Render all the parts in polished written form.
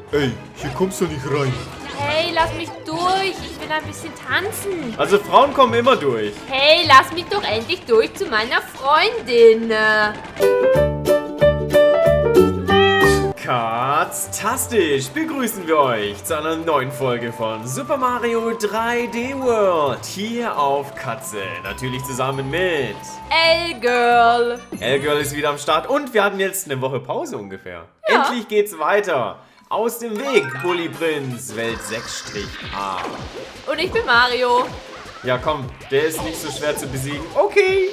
Ey, hier kommst du nicht rein. Hey, lass mich durch. Ich will ein bisschen tanzen. Also Frauen kommen immer durch. Hey, lass mich doch endlich durch zu meiner Freundin. Katztastisch begrüßen wir euch zu einer neuen Folge von Super Mario 3D World. Hier auf Katze. Natürlich zusammen mit L-Girl. L-Girl ist wieder am Start und wir hatten jetzt eine Woche Pause ungefähr. Ja. Endlich geht's weiter. Aus dem Weg, Bully Prinz, Welt 6-A. Und ich bin Mario. Ja komm, der ist nicht so schwer zu besiegen. Okay.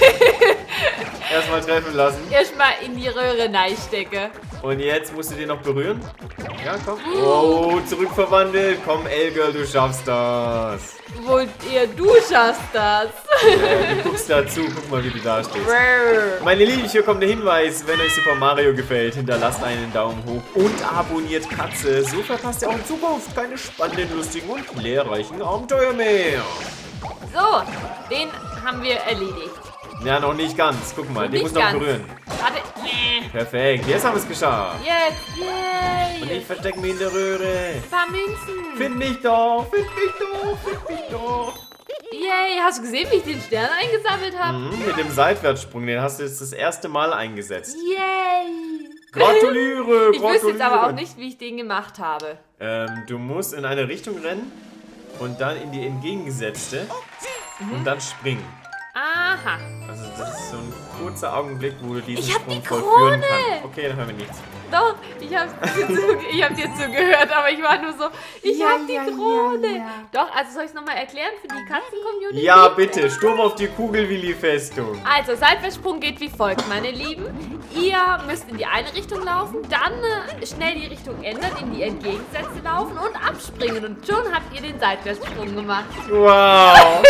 Erstmal treffen lassen. Erstmal in die Röhre stecke. Und jetzt musst du den noch berühren. Ja, komm. Oh, zurückverwandelt. Komm, L-Girl, du schaffst das. Wollt ihr, du schaffst das. Du guckst dazu, guck mal, wie du da stehst. Meine Lieben, hier kommt der Hinweis, wenn euch Super Mario gefällt, hinterlasst einen Daumen hoch und abonniert Katze. So verpasst ihr auch in Zukunft keine spannenden, lustigen und lehrreichen Abenteuer mehr. So, den haben wir erledigt. Ja, noch nicht ganz. Guck mal, den Nicht muss noch ganz. berühren. Warte. Perfekt, jetzt haben wir es geschafft. Jetzt. Yay. Und ich verstecke mich in der Röhre. Ein paar Münzen. Find mich doch, find mich doch, find mich doch. Yay. Hast du gesehen, wie ich den Stern eingesammelt habe? Mit dem Seitwärtssprung, den hast du jetzt das erste Mal eingesetzt. Yay. Gratuliere, Ich wüsste jetzt aber auch nicht, wie ich den gemacht habe. Du musst in eine Richtung rennen und dann in die entgegengesetzte und dann springen. Aha. Also das ist so ein kurzer Augenblick, wo du diesen Ich hab Sprung die vollführen Krone. kannst. Okay, dann hören wir nichts. Doch, ich hab dir zugehört, aber ich war nur so, ich hab die Krone. Doch, also soll ich es nochmal erklären für die Katzen-Community? Ja, bitte, Sturm auf die Kugelwilli-Festung. Also, Seitwärtssprung geht wie folgt, meine Lieben. Ihr müsst in die eine Richtung laufen, dann schnell die Richtung ändern, in die entgegengesetzte laufen und abspringen. Und schon habt ihr den Seitwärtssprung gemacht. Wow,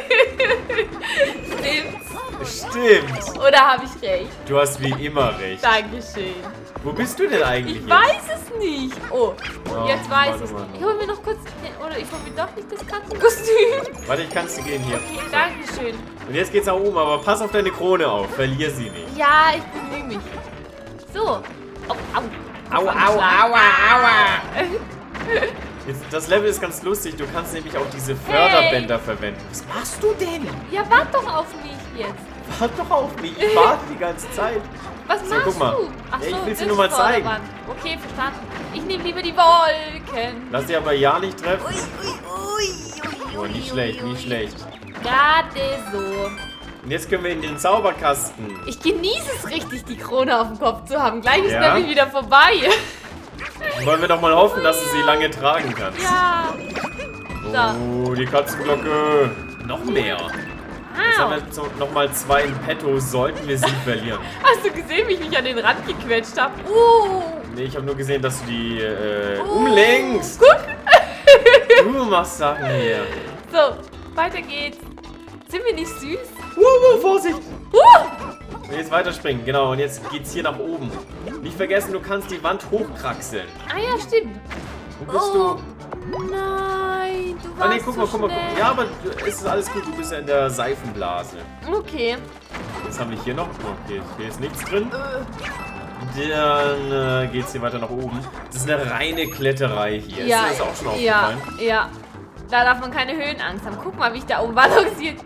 Stimmt's? stimmt. Oder habe ich recht? Du hast wie immer recht. Dankeschön. Wo bist du denn eigentlich Ich weiß es nicht. Oh, jetzt weiß warte ich es. mal. Ich hole mir noch kurz, oder ich hole mir doch nicht das Katzenkostüm. Warte, ich kann es dir gehen hier. Okay, Dankeschön. Und jetzt geht's nach oben, aber pass auf deine Krone auf. Verlier sie nicht. Ja, ich bemühe mich. So. Oh, au. Au, au, aua, aua. Jetzt, das Level ist ganz lustig. Du kannst nämlich auch diese Förderbänder verwenden. Was machst du denn? Ja, wart doch auf mich jetzt. Warte doch auf mich. Ich warte die ganze Zeit. Was So, machst guck mal. du? Ach Ja, ich so, will's dir das nur mal zeigen. Vorderwand. Okay, verstanden. Ich nehme lieber die Wolken. Lass dich aber ja nicht treffen. Ui. Oh, nicht schlecht, nicht schlecht. Gerade so. Und jetzt können wir in den Zauberkasten. Ich genieße es richtig, die Krone auf dem Kopf zu haben. Gleich ist Ja? nämlich wieder vorbei. Wollen wir doch mal hoffen, dass du sie lange tragen kannst. Ja. So. Oh, die Katzenglocke. Noch mehr. Jetzt haben Wow. wir so nochmal 2 in petto, sollten wir sie verlieren. Hast du gesehen, wie ich mich an den Rand gequetscht habe? Nee, ich habe nur gesehen, dass du die umlenkst. Guck. Du machst Sachen hier. So, weiter geht's. Sind wir nicht süß? Vorsicht. Uh. Und jetzt weiterspringen, genau. Und jetzt geht's hier nach oben. Nicht vergessen, du kannst die Wand hochkraxeln. Ah ja, stimmt. Wo bist Oh. du? Nein, du warst Ah, nee, guck mal, so guck mal. schnell. Ja, aber es ist alles gut. Du bist ja in der Seifenblase. Okay. Jetzt haben wir hier noch. Okay, hier ist nichts drin. Dann geht's hier weiter nach oben. Das ist eine reine Kletterei hier. Ja, ist dir das auch schon ja, aufgefallen? ja. Da darf man keine Höhenangst haben. Guck mal, wie ich da oben balanciere.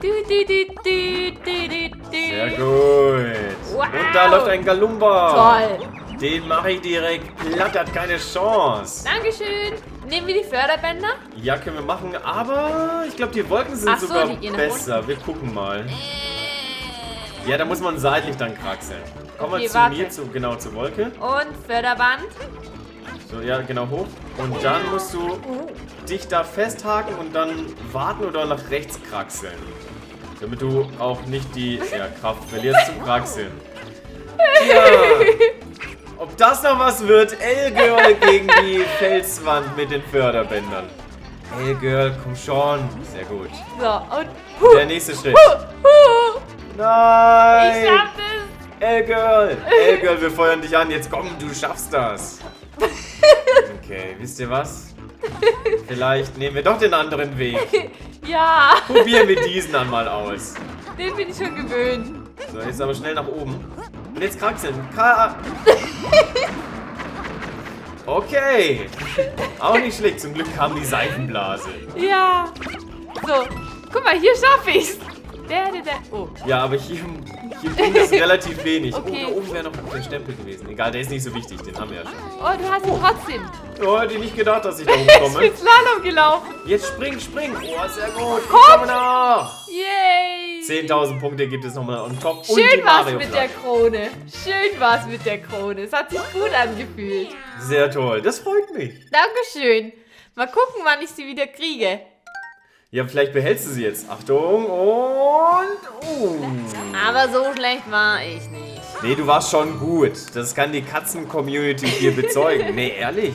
Sehr gut. Wow. Und da läuft ein Galumba. Toll. Den mache ich direkt platt, hat keine Chance. Dankeschön. Nehmen wir die Förderbänder? Ja, können wir machen, aber ich glaube, die Wolken sind Ach so, sogar die gehen nach besser. Wir gucken mal. Ja, da muss man seitlich dann kraxeln. Komm Okay, mal zu warte. mir, genau zur Wolke. Und Förderband. So, ja, genau hoch. Und dann musst du dich da festhaken und dann warten oder nach rechts kraxeln. Damit du auch nicht die Kraft verlierst zum Kraxeln. Ja. Ob das noch was wird? L-Girl gegen die Felswand mit den Förderbändern. L-Girl, komm schon. Sehr gut. So, und Der nächste Schritt. Ich Nein! schaff es. L-Girl! L-Girl, wir feuern dich an. Jetzt komm, du schaffst das. Okay, wisst ihr was? Vielleicht nehmen wir doch den anderen Weg. Ja, Probieren wir diesen dann mal aus. den bin ich schon gewöhnt. So, jetzt aber schnell nach oben. Und jetzt kraxeln. Okay. Auch nicht schlecht. Zum Glück kam die Seifenblase. Ja. So, guck mal, hier schaffe ich's. Oh. Ja, aber hier bringt es relativ wenig. Okay. Oh, da oben wäre noch der Stempel gewesen. Egal, der ist nicht so wichtig. Den haben wir ja schon. Oh, du hast ihn trotzdem. Oh, hätte ich nicht gedacht, dass ich da Ich hochkomme. bin Slalom gelaufen. Jetzt spring. Oh, sehr gut. Komm. Ich komme nach. Yay. 10.000 Punkte gibt es nochmal on top. Und Schön die war's Mario mit der Flagge. Krone. Schön war's mit der Krone. Es hat sich gut angefühlt. Sehr toll. Das freut mich. Dankeschön. Mal gucken, wann ich sie wieder kriege. Ja, vielleicht behältst du sie jetzt. Achtung und... Aber so schlecht war ich nicht. Nee, du warst schon gut. Das kann die Katzen-Community hier bezeugen. Nee, ehrlich.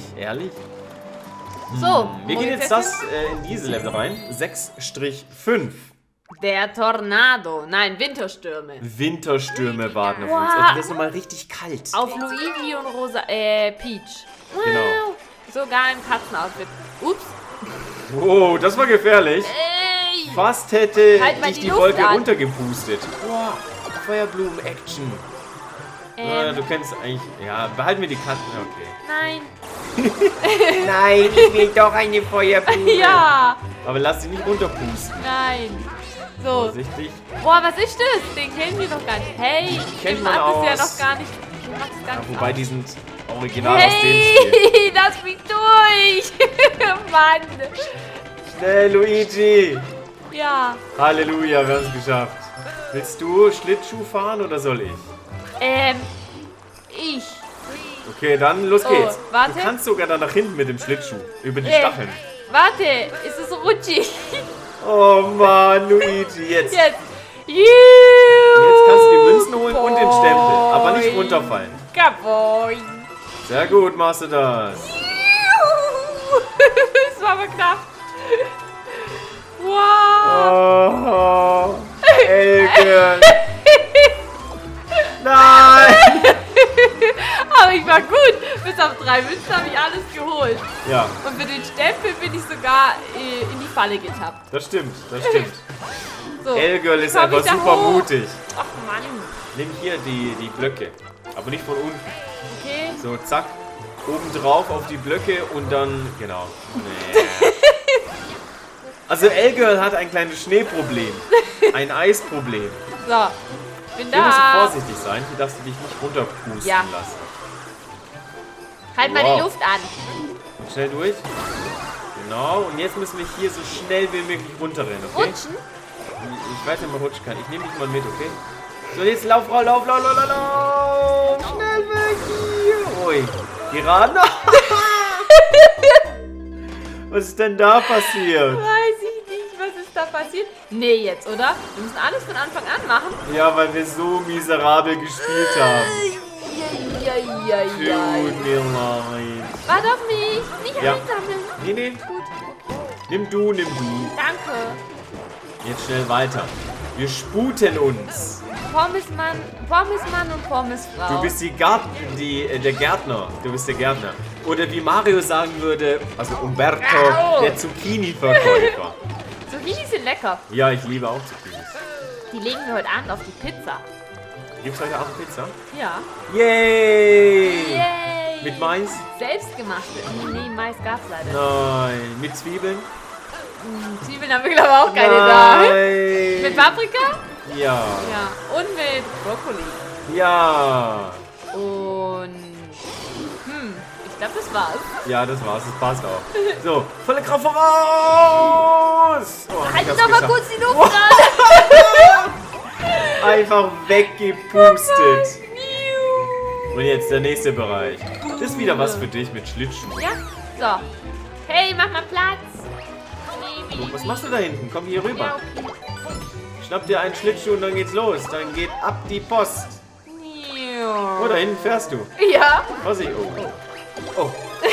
So, Wir gehen jetzt in diese Level rein. 6-5. Der Tornado. Nein, Winterstürme. Winterstürme warten auf uns. Wow. Also das ist nochmal richtig kalt. Auf Luigi und Peach. Genau. Wow. Sogar im Katzenoutfit. Ups. Oh, das war gefährlich. Ey. Fast hätte Halt mal dich die die Luft Wolke an. runtergepustet. Boah, Feuerblumen-Action. Du kennst eigentlich... Ja, behalten wir die Katzen. Okay. Nein. Nein, ich will doch eine Feuerblume. Ja. Aber lass sie nicht runterpusten. Nein. So. Vorsichtig. Boah, was ist das? Den kennen wir doch gar nicht. Hey, Kennt den man macht es ja aus. noch gar nicht. Den macht es gar nicht Wobei aus. die sind original aus dem Spiel. Hey, lass mich durch. Mann. Schnell, Luigi. Ja. Halleluja, wir haben es geschafft. Willst du Schlittschuh fahren oder soll ich? Ich. Okay, dann los geht's. warte. Du kannst sogar da nach hinten mit dem Schlittschuh. Über die Stacheln. Warte, ist es rutschig? Oh Mann, Luigi, jetzt. Jetzt. Jetzt kannst du die Münzen holen und den Stempel. Aber nicht runterfallen. Kaboing. Sehr gut, machst du das. Das war aber knapp. Wow. Oh, Elke. Nein. Aber ich war gut. Bis auf 3 Münzen habe ich alles geholt. Ja, Und für den Stempel bin ich sogar in die Falle getappt. das stimmt. So. Elgirl ist Komm einfach ich da super hoch? mutig. Ach Mann. Nimm hier die Blöcke. Aber nicht von unten. Okay. So, zack. Oben drauf auf die Blöcke und dann, genau. Nee. Also Elgirl hat ein kleines Schneeproblem. Ein Eisproblem. So. Bin Hier musst du da. vorsichtig sein. Hier darfst du dich nicht runterpusten Ja. lassen. Halt mal Wow. die Luft an. Und schnell durch. Genau. Und jetzt müssen wir hier so schnell wie möglich runterrennen, okay? Rutschen. Ich weiß nicht, ob man rutschen kann. Ich nehme dich mal mit, okay? So, jetzt lauf. Schnell weg hier. Ui. Geraden. Was ist denn da passiert? Weiß ich nicht, was ist da passiert? Nee, jetzt, oder? Wir müssen alles von Anfang an machen. Ja, weil wir so miserabel gespielt haben. Ja. Tut mir leid. Warte auf mich. Nicht Ja. einsammeln. Nee. Gut. Nimm du. Danke. Jetzt schnell weiter. Wir sputen uns. Pommesmann und Pommesfrau. Du bist der Gärtner. Du bist der Gärtner. Oder wie Mario sagen würde, also Umberto, Au. der Zucchini-Verkäufer. Zucchini sind lecker. Ja, ich liebe auch Zucchinis. Die legen wir heute Abend auf die Pizza. Gibt's heute Abend Pizza? Ja. Yay! Yay. Mit Mais? Selbstgemachte. Nee, Mais gab's leider. Nein. Mit Zwiebeln? Zwiebeln haben wir, glaube ich, auch keine da. Nein. Mit Paprika? Ja. Ja. Und mit Brokkoli. Ja. Und... ich glaube, das war's. Ja, das war's. Das passt auch. So, volle Kraft voraus! Oh, Halt ich hab's doch mal geschafft. kurz die Luft an. Einfach weggepustet. Und jetzt der nächste Bereich. Das ist wieder was für dich mit Schlittschuhen. Ja? So. Hey, mach mal Platz. Oh, was machst du da hinten? Komm hier Ja, rüber. okay. Schnapp dir einen Schlittschuh und dann geht's los. Dann geht ab die Post. Oh, da hinten fährst du. Ja. Vorsicht. Oh. Oh.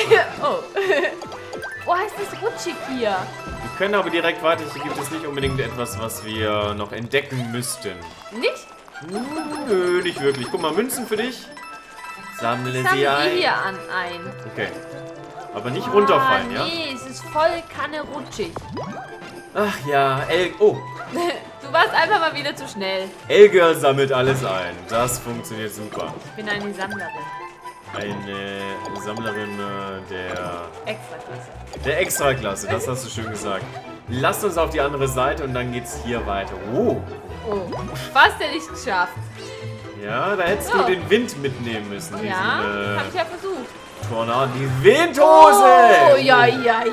Oh, ist das rutschig hier. Wir können aber direkt weiter. Hier gibt es nicht unbedingt etwas, was wir noch entdecken müssten. Nicht? Nö, nicht wirklich. Guck mal, Münzen für dich. Sammle sie Sammeln ein. die hier ein. Okay. Aber nicht runterfallen, ja? Nee, es ist voll Kanne rutschig. Ach ja, Oh, Du warst einfach mal wieder zu schnell. Elgirl sammelt alles ein. Das funktioniert super. Ich bin eine Sammlerin. Eine Sammlerin Extraklasse. der Extraklasse. Das hast du schön gesagt. Lasst uns auf die andere Seite und dann geht's hier weiter. Oh. Oh, fast ja nicht geschafft. Ja, da hättest du den Wind mitnehmen müssen. Diesen, Ja, hab ich ja versucht. Tornado, die Windhose! Oh, ja.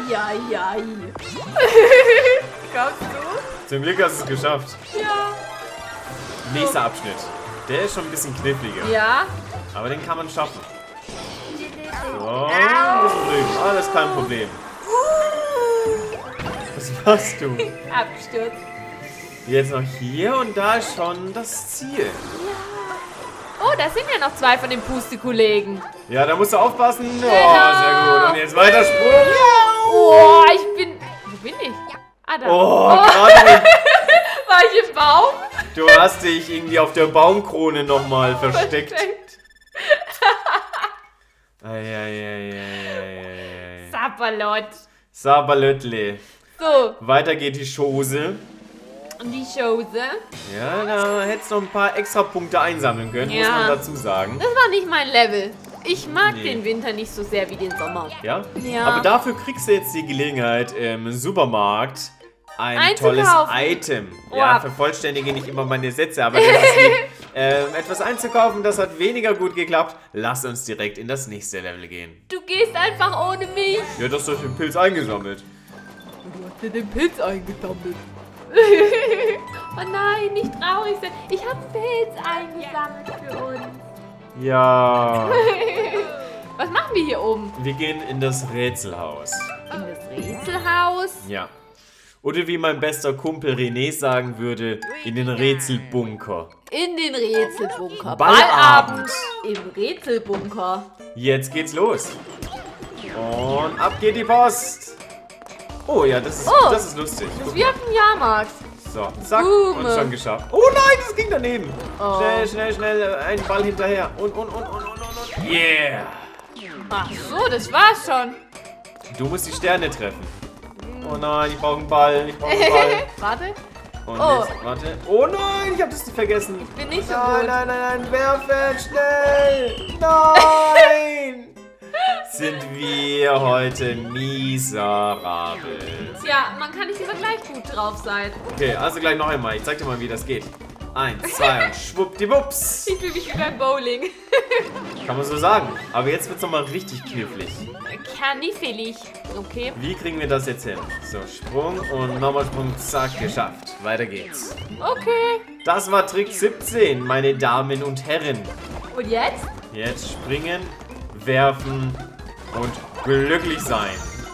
Kommst du? Zum Glück hast du es geschafft. Ja. Nächster Abschnitt. Der ist schon ein bisschen kniffliger. Ja. Aber den kann man schaffen. So, ein bisschen drüben. Alles kein Problem. Was machst du? Absturz. Jetzt noch hier und da ist schon das Ziel. Oh, da sind ja noch 2 von den Pustekullegen. Ja, da musst du aufpassen. Oh, Genau. sehr gut. Und jetzt weiter Sprung. Oh, ich bin... Wo bin ich? Ah, da. Oh, gerade. War ich im Baum? Du hast dich irgendwie auf der Baumkrone nochmal versteckt. Eieieiei. Sapperlot. Sabalötle. So, Weiter geht die Chose. und die Chose. Ja, da hättest du noch ein paar extra Punkte einsammeln können, muss Ja. man dazu sagen. Das war nicht mein Level. Ich mag Nee. den Winter nicht so sehr wie den Sommer. Ja? Ja. Aber dafür kriegst du jetzt die Gelegenheit, im Supermarkt ein Einzukaufen. tolles Item. Ja, Oh. vervollständige nicht immer meine Sätze, aber das ist lieb. Etwas einzukaufen, das hat weniger gut geklappt. Lass uns direkt in das nächste Level gehen. Du gehst einfach ohne mich. Ja, du hast doch den Pilz eingesammelt. Du hast dir den Pilz eingesammelt. Oh nein, nicht traurig sein. Ich habe einen Pilz eingesammelt für uns. Ja. Was machen wir hier oben? Wir gehen in das Rätselhaus. In das Rätselhaus. Ja. Oder wie mein bester Kumpel René sagen würde, in den Rätselbunker. In den Rätselbunker. Ballabend. Im Rätselbunker. Jetzt geht's los. Und ab geht die Post. Oh ja, das ist lustig. Guck Wie auf dem Jahrmarkt. So, zack, Boom. und schon geschafft. Oh nein, das ging daneben. Oh. Schnell, ein Ball hinterher. Und. Yeah. Ach so, das war's schon. Du musst die Sterne treffen. Oh nein, ich brauche einen Ball. Warte. Und Oh. jetzt, warte. Oh nein, ich habe das vergessen. Bin nicht so Nein, gut. nein, werfen, schnell. Nein. Sind wir heute miserabel. Tja, man kann nicht immer gleich gut drauf sein. Okay, also gleich noch einmal. Ich zeig dir mal, wie das geht. 1, 2 und schwuppdiwupps. Ich fühle mich wie beim Bowling. Kann man so sagen. Aber jetzt wird's nochmal richtig knifflig. Knifflig. Okay. Wie kriegen wir das jetzt hin? So, Sprung und nochmal Sprung. Zack, geschafft. Weiter geht's. Okay. Das war Trick 17, meine Damen und Herren. Und jetzt? Jetzt springen, werfen und glücklich sein.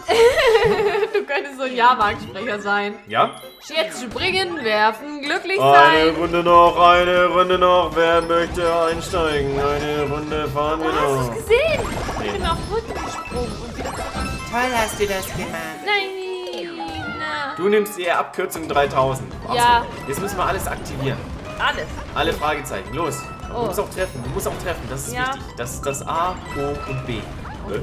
Du könntest so ein Jahrmarktsprecher sein. Ja? Jetzt springen, werfen, glücklich Eine sein. Runde noch. Wer möchte einsteigen? Eine Runde fahren wir Hast du noch. es gesehen? Nee. Ich bin auf Rücken gesprungen und wieder zurück. Toll hast du das gemacht. Nein. Du nimmst die Abkürzung 3000. Ja. Jetzt müssen wir alles aktivieren. Alles. Alle Fragezeichen. Los. Du Oh. musst auch treffen. Das ist Ja. wichtig. Das ist das A, O und B. Okay.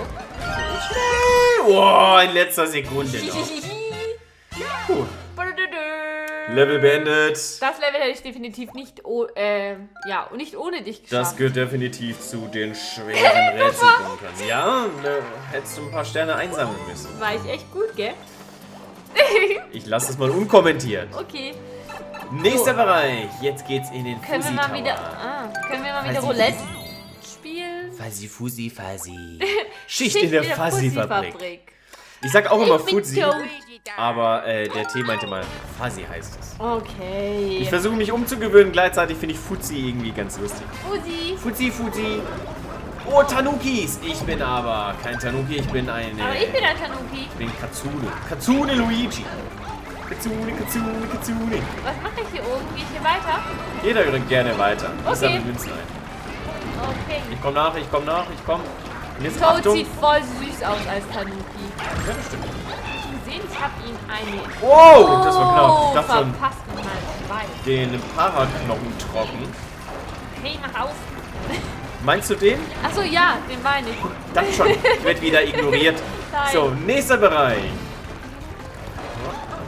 Oh, in letzter Sekunde noch. Gut. Level beendet. Das Level hätte ich definitiv nicht, nicht ohne dich geschafft. Das gehört definitiv zu den schweren Rätselbunkern. Ja, hättest du ein paar Sterne einsammeln müssen. War ich echt gut, gell? Ich lasse das mal unkommentiert. Okay. Nächster Bereich. Jetzt geht's in den Können wir Fuzzy mal Tower. wieder, können wir mal wieder Fuzzy. Roulette spielen? Fuzzy, Fuzzy, Fuzzy. Schicht in der Fuzzy-Fabrik. Fuzzy-Fabrik. Ich sag auch immer Ich bin Fuzzy, tot. aber der T meinte mal Fuzzy heißt es. Okay. Ich versuche mich umzugewöhnen, gleichzeitig finde ich Fuzzy irgendwie ganz lustig. Fuzzy. Fuzzy. Oh, Tanukis. Ich bin aber kein Tanuki, ich bin eine... Aber ich bin ein Tanuki. Ich bin Katsune. Katsune Luigi. Katsune. Was mache ich hier oben? Gehe ich hier weiter? Jeder rennt gerne weiter. Ich Okay. sammle Münzen ein. Okay. Ich komm nach. Und jetzt Toad Achtung. sieht voll süß aus als Tanuki. Ja, das stimmt. Gesehen, ich habe ihn eine... Wow, das war knapp. Ich dachte schon, verpasst ihn mal zwei. den Paraknochen trocken. Hey, mach aus. Meinst du den? Achso, ja, den meine ich. Dachte schon. Ich werde wieder ignoriert. Nein. So, nächster Bereich.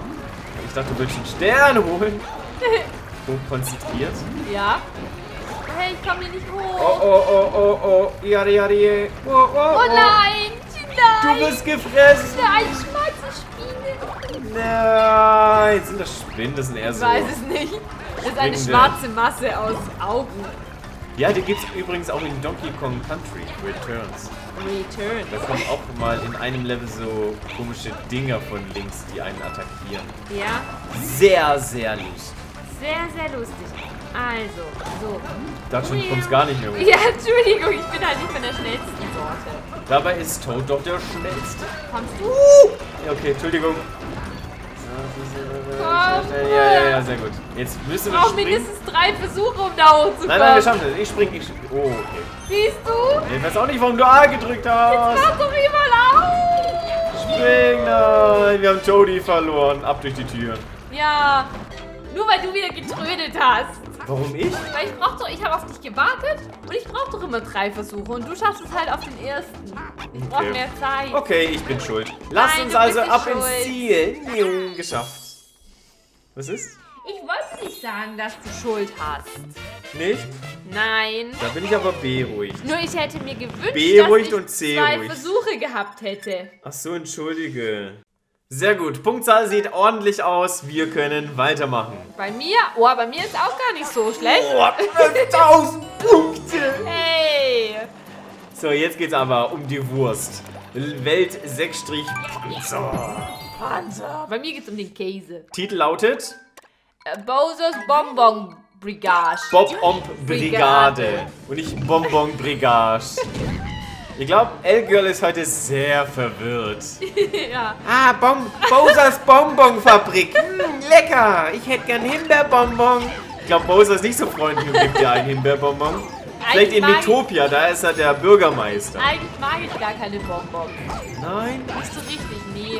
Ich dachte, du willst einen Stern holen. Hochkonzentriert. Ja. Hey, ich komme hier nicht Oh, hoch. oh. Yari, yari. Oh. Oh nein! Du Nein! wirst gefressen. Ein Schmalzspiegel. Nein. Sind das Spinnen? Das sind eher Ich so... weiß es nicht. Das ist eine Springende. schwarze Masse aus Augen. Ja, die gibt's übrigens auch in Donkey Kong Country Returns. Return. Da kommen auch mal in einem Level so komische Dinger von links, die einen attackieren. Ja, Sehr, sehr lustig. sehr, sehr lustig. Also, so. Da schon kommt's gar nicht mehr hoch. Ja, Entschuldigung, ich bin halt nicht von der schnellsten Sorte. Dabei ist Toad doch der schnellste. Kommst du? Ja, okay, Entschuldigung. Komm. Ja, sehr gut. Jetzt müssen Ich wir brauche springen. mindestens 3 Versuche, um da hochzukommen. Nein, wir schaffen das. Ich spring. Oh, okay. Siehst du? Ich weiß auch nicht, warum du A gedrückt hast. Mach doch überall auf! Spring, nein. Wir haben Toadie verloren. Ab durch die Tür. Ja, nur weil du wieder getrödelt hast. Warum ich? Weil ich habe auf dich gewartet und ich brauche doch immer 3 Versuche und du schaffst es halt auf den ersten. Ich brauche Okay. mehr Zeit. Okay, ich bin schuld. Lass Nein, uns du also bist ab nicht ins schuld. Ziel. Geschafft. Was ist? Ich wollte nicht sagen, dass du Schuld hast. Nicht? Nein. Da bin ich aber beruhigt. Nur ich hätte mir gewünscht, Beruhigt dass und ich C 2 ruhig. Versuche gehabt hätte. Ach so, entschuldige. Sehr gut. Punktzahl sieht ordentlich aus. Wir können weitermachen. Bei mir ist auch gar nicht so schlecht. Oh, 5000 Punkte. Hey. So, jetzt geht's aber um die Wurst. Welt 6-Panzer. Panzer. Bei mir geht es um den Käse. Titel lautet Bowser's Bonbon Brigade. Bob-Omb Brigade. Und nicht Bonbon Brigade. Ich glaube, L-Girl ist heute sehr verwirrt. Ja. Ah, Bowsers Bonbonfabrik. Lecker. Ich hätte gern Himbeerbonbon. Ich glaube, Bowser ist nicht so freundlich und gibt dir einen Himbeerbonbon. Vielleicht in mag ich- Metopia, da ist er der Bürgermeister. Eigentlich mag ich gar keine Bonbons. Nein? Nicht so richtig, nee.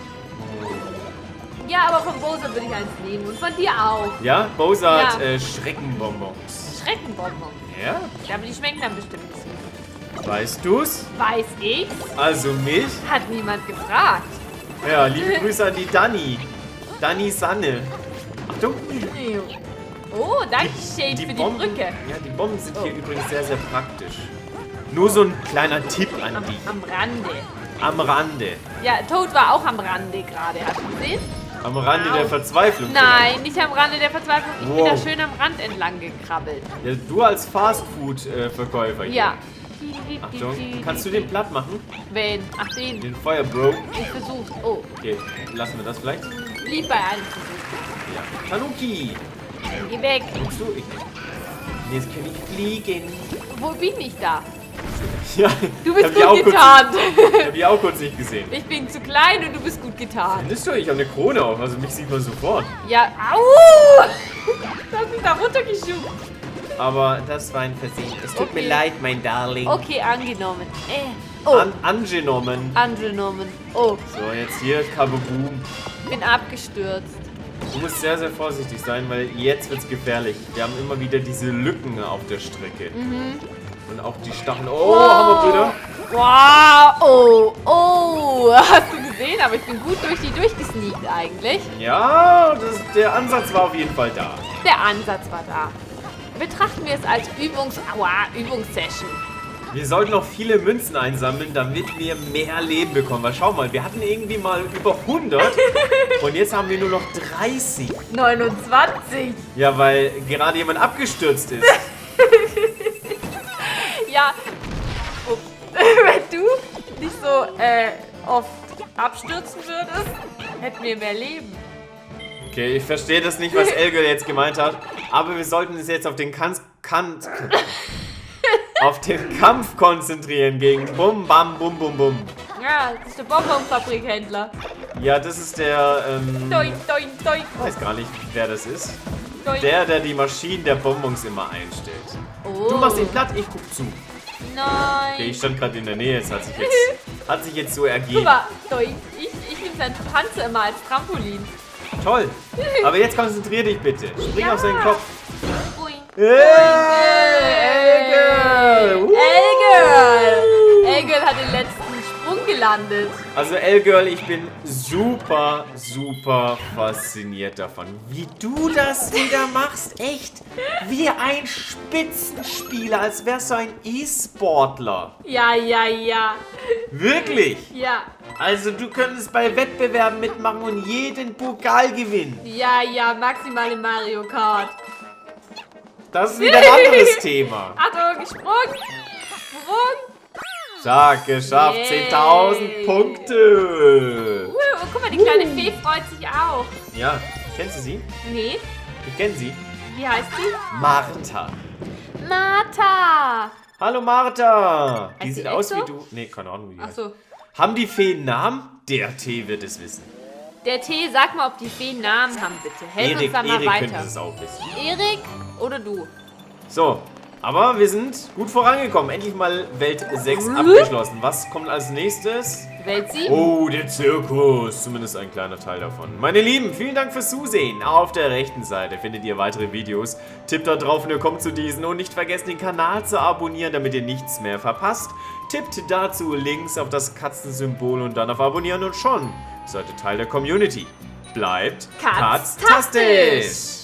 Ja, aber von Bowser würde ich eins nehmen und von dir auch. Ja, Bowser Ja. hat Schreckenbonbons. Schreckenbonbons. Ja? Ja, aber die schmecken dann bestimmt nicht so. Weißt du's? Weiß ich's? Also mich? Hat niemand gefragt. Ja, liebe Grüße an die Dani. Dani Sanne. Achtung. Oh, danke schön für die Brücke. Ja, die Bomben sind hier übrigens sehr, sehr praktisch. Nur so ein kleiner Tipp an Am, die. am Rande. Am Rande. Ja, Toad war auch am Rande gerade, hast du gesehen? Am Rande der Au. Verzweiflung. Nein, nicht am Rande der Verzweiflung. Ich bin Wow. da schön am Rand entlang gekrabbelt. Ja, du als Fastfood-Verkäufer hier. Ja. Achtung, kannst du den platt machen? Wen? Ach, den. Den Feuerbro. Ich versuch's. Oh, Okay, lassen wir das vielleicht? blieb bei einem Versuch. Ja. Tanuki. Geh weg. Guckst du? Ich nicht. Jetzt kann ich fliegen. Wo bin ich da? Ja, Du bist hab ich auch gut kurz- getarnt. Hab ich auch kurz nicht gesehen. Ich bin zu klein und du bist gut getarnt. Findest du? Ich habe eine Krone auf, also mich sieht man sofort. Ja, au! Du hast mich da runtergeschoben. Aber das war ein Versehen. Es tut Okay. mir leid, mein Darling. Okay, angenommen. Oh, Angenommen. angenommen. Oh, So, jetzt hier, Kaboom. bin abgestürzt. Du musst sehr, sehr vorsichtig sein, weil jetzt wird's gefährlich. Wir haben immer wieder diese Lücken auf der Strecke. Und auch die Stacheln. Oh, Hammerbrüder. Wow, oh. Hast du gesehen? Aber ich bin gut durch die durchgesneakt eigentlich. Ja, der Ansatz war auf jeden Fall da. Der Ansatz war da. Betrachten wir es als Übungssession. Wir sollten noch viele Münzen einsammeln, damit wir mehr Leben bekommen. Weil schau mal, wir hatten irgendwie mal über 100 und jetzt haben wir nur noch 30. 29. Ja, weil gerade jemand abgestürzt ist. Ja, ups. Wenn du nicht so oft abstürzen würdest, hätten wir mehr Leben. Okay, ich verstehe das nicht, was Elge jetzt gemeint hat. Aber wir sollten uns jetzt auf den auf den Kampf konzentrieren gegen Bum, Bam, Bum, Bum, Bum. Ja, das ist der Bonbonfabrikhändler. Ja, das ist der, Doink, doink, doink. ich weiß gar nicht, wer das ist. doink. Der die Maschinen der Bonbons immer einstellt. Oh. Du machst ihn platt, ich guck zu. Nein. Okay, ich stand gerade in der Nähe, es hat sich jetzt so Guck ergeben. mal, doink. Ich nehme seinen Panzer immer als Trampolin. Toll. Aber jetzt konzentrier dich bitte. Spring Ja. auf seinen Kopf. Boing. Elge! Elgirl! Elgirl hat den letzten Sprung gelandet. Also L-Girl, ich bin super fasziniert davon, wie du das wieder machst. Echt, wie ein Spitzenspieler, als wärst du ein E-Sportler. Ja. Wirklich? Ja. Also du könntest bei Wettbewerben mitmachen und jeden Pokal gewinnen. Ja, maximal in Mario Kart. Das ist wieder ein anderes Thema. Achtung, Sprung. Sag, geschafft, Yay. 10.000 Punkte. Und guck mal, die kleine Fee freut sich auch. Ja, kennst du sie? Nee, Ich kenne sie. wie heißt die? Martha. Martha. Hallo Martha. Die Heißt sieht die aus echt wie so? du. Nee, keine Ahnung, wie die heißt. Achso. Haben die Feen Namen? Der Tee wird es wissen. Der Tee, sag mal, ob die Feen Namen haben, bitte. Helf uns da mal Erik könnte weiter. es auch wissen. Erik oder du? So, aber wir sind gut vorangekommen. Endlich mal Welt 6 abgeschlossen. Was kommt als nächstes? Welt 7? Oh, der Zirkus. Zumindest ein kleiner Teil davon. Meine Lieben, vielen Dank fürs Zusehen. Auf der rechten Seite findet ihr weitere Videos. Tippt da drauf und ihr kommt zu diesen. Und nicht vergessen, den Kanal zu abonnieren, damit ihr nichts mehr verpasst. Tippt dazu links auf das Katzensymbol und dann auf Abonnieren und schon seid ihr Teil der Community. Bleibt Katztastisch. katztastisch.